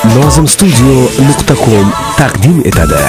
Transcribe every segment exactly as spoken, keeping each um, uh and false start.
nozim studio nuqta com taqdim etadi.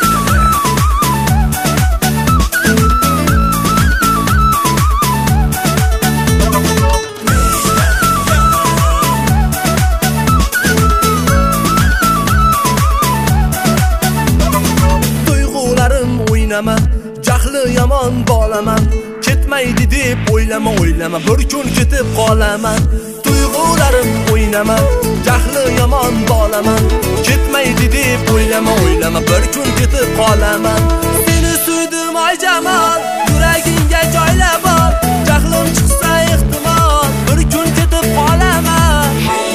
Tuyg'ularim o'ynama, jahli yomon bolaman. Ketmaydi deb o'ylama, o'ylama, bir kun ketib qolaman. Tuyg'ularim o'ynama, jahli yomon bolaman. Ketmaydi deb o'ylama, o'ylama, bir kun ketib qolaman. Seni suydim ay jamol, yuragingga joylab ol. Jahlim chiqsa ehtimol, bir kun ketib qolaman.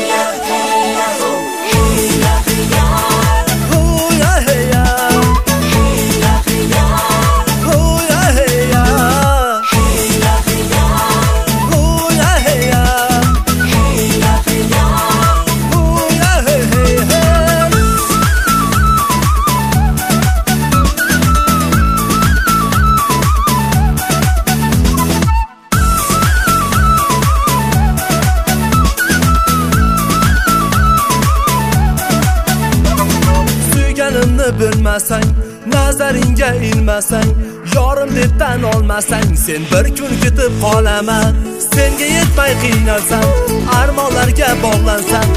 Bilmasang, nazaringga ilmasang, yorim deb tan olmasang, sen bir kun ketib qolaman. Senga yetmay qiynalsam, armonlarga bog'lansam,